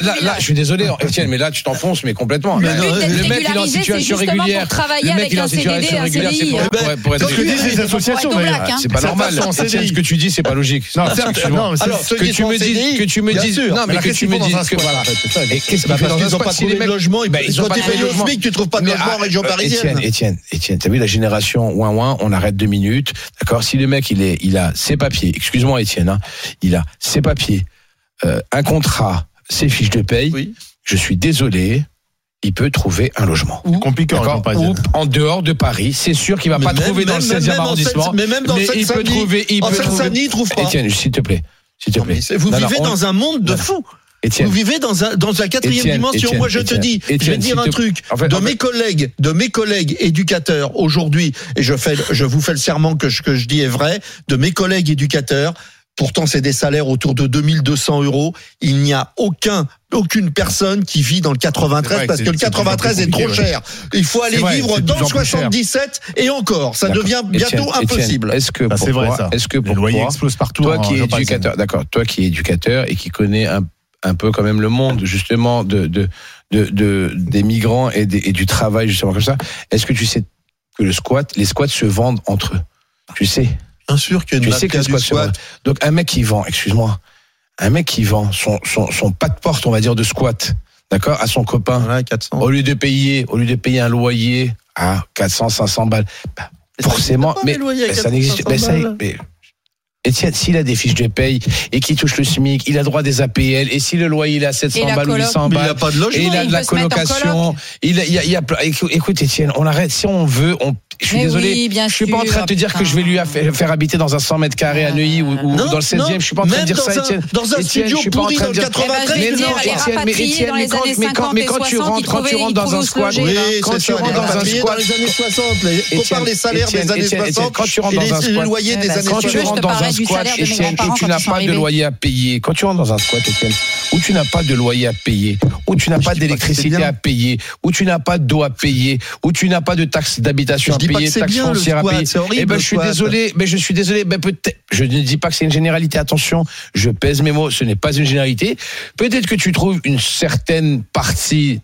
là, je suis désolé, Étienne, mais là, tu t'enfonces, mais complètement. Mais le mec, il est en situation régulière. Le mec, il est en situation régulière, c'est pour être. C'est ce que disent les associations, d'ailleurs. C'est pas normal. Étienne, ce que tu dis, c'est pas logique. Non, que tu me dises. Non, mais que tu me dises que voilà. Et qu'est-ce qu'il fait dans un squat? Si les mecs, logement, ils ont pas de logement. Tu trouves pas de logement en région parisienne. Étienne, t'as vu la génération ouin, on arrête 2 minutes, d'accord? Si le mec, il a ses papiers, excuse-moi Étienne, hein, il a ses papiers, un contrat, ses fiches de paye, oui. Je suis désolé, il peut trouver un logement. Compliqué ou en dehors de Paris, c'est sûr qu'il va pas trouver dans le 16e arrondissement. Mais même dans il peut trouver. En Seine-Saint-Denis, il trouve pas. Étienne, s'il te plaît. Vous vivez dans un monde de fous. Vous vivez dans la quatrième dimension. Moi, je te dis, je vais dire un truc. De mes collègues éducateurs aujourd'hui, et je vous fais le serment que je dis est vrai, de mes collègues éducateurs, pourtant c'est des salaires autour de 2200 €, il n'y a aucune personne qui vit dans le 93 parce que le 93 est trop cher. Il faut aller vivre dans le 77 et encore, ça devient bientôt impossible. Est-ce que pour toi, les loyers explosent partout, toi qui es éducateur, d'accord, toi qui es éducateur et qui connais un peu quand même le monde justement des migrants et du travail justement comme ça, est-ce que tu sais que les squats se vendent entre eux? Tu sais? Bien sûr qu'il y a une mafia du squat. Donc un mec qui vend, son pas de porte, on va dire, de squat, d'accord, à son copain, 400. au lieu de payer un loyer à 400, 500 balles, forcément, mais ça n'existe pas. Étienne, s'il a des fiches de paye et qu'il touche le SMIC, il a droit des APL, et si le loyer il est à 700 balles ou 800 balles, il a pas de logement, et il a de la colocation, écoute Étienne, on arrête, si on veut, je suis désolé, je suis pas en train de te dire que je vais lui faire habiter dans un 100 mètres carrés à Neuilly ou dans le 16e, je suis pas en train de dire ça, Étienne. Dans un studio pourri dans le 93, mais quand tu rentres dans un squat, quand tu rentres dans un squat, dans les années 60, on parle des salaires des années 60, quand tu rentres dans un squat, loyers des années 60, quand tu rentres dans un squat, Étienne, où tu n'as pas de loyer à payer, quand tu rentres dans un squat, Étienne, où tu n'as pas de loyer à payer, où tu n'as pas d'électricité à payer, où tu n'as pas d'eau à payer, où tu n'as pas de taxes d'habitation à payer, taxes foncières à payer, je suis désolé, peut-être, je ne dis pas que c'est une généralité, attention, je pèse mes mots, ce n'est pas une généralité. Peut-être que tu trouves une certaine partie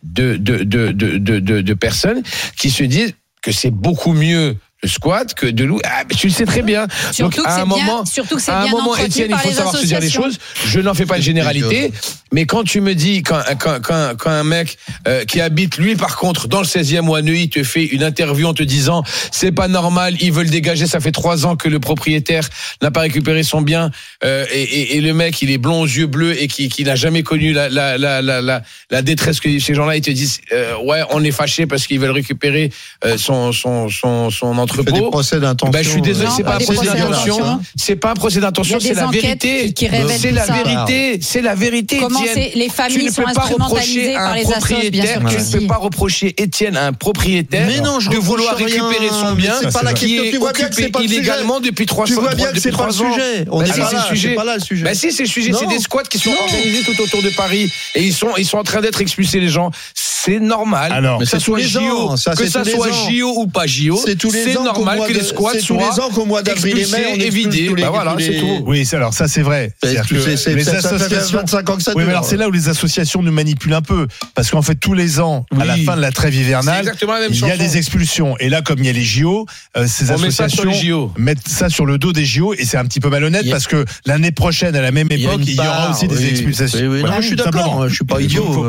de personnes qui se disent que c'est beaucoup mieux le squat que de louer. Tu le sais très bien. Surtout donc à un moment, Étienne, il faut savoir se dire les choses. Je n'en fais pas une généralité, mais quand tu me dis quand un mec qui habite lui par contre dans le 16e ou à Neuilly te fait une interview en te disant c'est pas normal, ils veulent dégager, ça fait 3 ans que le propriétaire n'a pas récupéré son bien et le mec il est blond aux yeux bleus et qui n'a jamais connu la détresse que ces gens-là, ils te disent ouais, on est fâché parce qu'ils veulent récupérer son entrepôt. Des procès d'intention. Je suis désolé, c'est pas un procès d'intention. C'est pas un procès d'intention, c'est la vérité. C'est la vérité. Comment les familles sont instrumentalisées par les assos, bien sûr. Tu ne peux pas reprocher Étienne à un propriétaire de vouloir récupérer son bien qui est occupé illégalement depuis 3 ans. Tu vois bien que c'est pas le sujet. C'est pas là le sujet. Si, c'est le sujet. C'est des squats qui sont organisés tout autour de Paris et ils sont en train d'être expulsés, les gens. C'est normal. Alors, que ça soit JO ou pas JO, c'est normal que les squats soient tous les ans qu'au mois d'avril et mai, on est vidés. Voilà, c'est tout. Oui, alors ça c'est vrai. Les associations, 25 ans que ça dure. Oui, mais alors c'est là où les associations nous manipulent un peu, parce qu'en fait tous les ans, à la fin de la trêve hivernale, il y a des expulsions. Et là, comme il y a les JO, ces associations mettent ça sur le dos des JO, et c'est un petit peu malhonnête parce que l'année prochaine, à la même époque, il y aura aussi des expulsations. Je suis d'accord, je suis pas idiot.